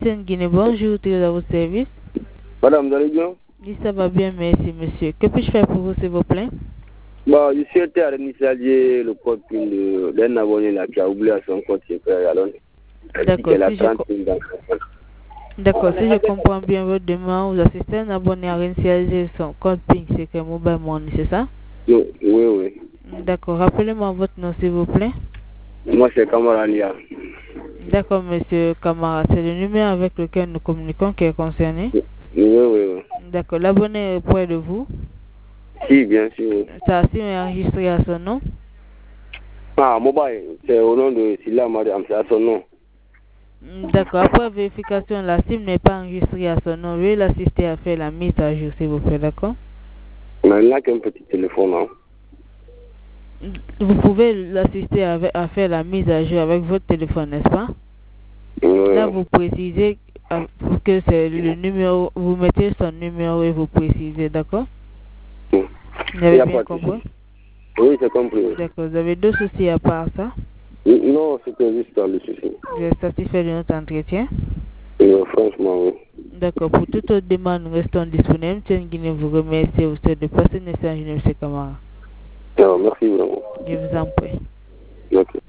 Guinée, bonjour, tu es à votre service. Madame, vous allez bien? Oui, ça va bien, merci, monsieur. Que puis-je faire pour vous, s'il vous plaît? Bah, je souhaitais réinitialiser le code PIN d'un abonné là qui a oublié son code secret. Alors, D'accord, elle a si 30 PIN dans D'accord, si je comprends bien votre demande, vous assistez un abonné à réinitialiser son code PIN secret Mobile Money, c'est ça? Oui, oui. D'accord, rappelez-moi votre nom, s'il vous plaît. Moi, c'est Kamarania. D'accord, monsieur Kamara, c'est le numéro avec lequel nous communiquons qui est concerné. Oui. D'accord, l'abonné est près de vous. Si, bien sûr. Sa SIM est enregistrée à son nom. Ah, mobile, c'est au nom de Silla Mariam, c'est à son nom. D'accord, après vérification, la SIM n'est pas enregistrée à son nom. Veuillez l'assister à faire la mise à jour, s'il vous plaît, d'accord? Mais il n'a qu'un petit téléphone, hein. Vous pouvez l'assister à faire la mise à jour avec votre téléphone, n'est-ce pas? Là, vous précisez que c'est le numéro, vous mettez son numéro et vous précisez, d'accord? Vous avez bien compris? Oui, c'est compris. D'accord, vous avez deux soucis à part ça? Non, c'était juste dans le souci. Vous êtes satisfait de notre entretien? Franchement, oui. D'accord, pour toute autre demande, nous restons disponibles. Tiens, Guinée vous remercie au de passer un message, M. Kamara. Merci vraiment. Je vous en prie. Ok.